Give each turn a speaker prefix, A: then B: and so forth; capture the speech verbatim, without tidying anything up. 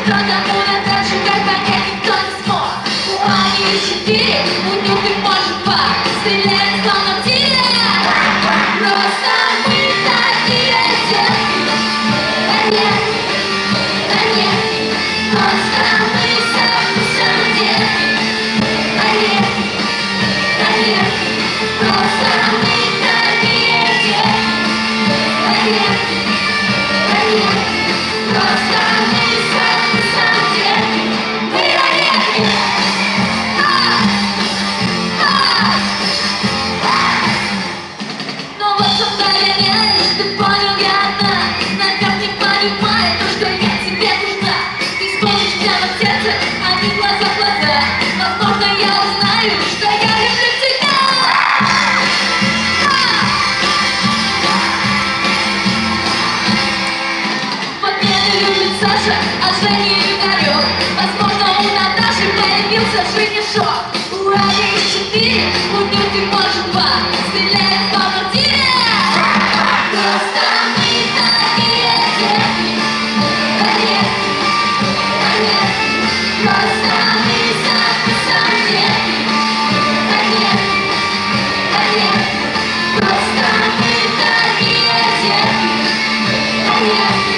A: тому на дачу, как понять никто не смог. У Ани четыре, у Нюты может два. Стреляет словно в тире. Просто мы такие девки. Да нет, да нет, просто мы совсем девки. Да нет, да нет, просто мы такие девки. Да нет, да нет, просто мы совсем девки. Мы девки. Но вот что проверяешь, ты понял, я одна. Намек не понимает то, что я тебе нужна. Ты смотришь прямо в сердце, а не глаза в глаза. Возможно, я узнаю, что я люблю тебя. Вот меня любит Саша, а Женя Игорёк. Возможно, у Наташи появился женишок. У Ани четыре, у Нюты может два. Стреляет словно в тире. Просто мы такие девки. Да нет, да нет, просто мы совсем девки. Да нет, да нет, просто мы такие девки. Да нет.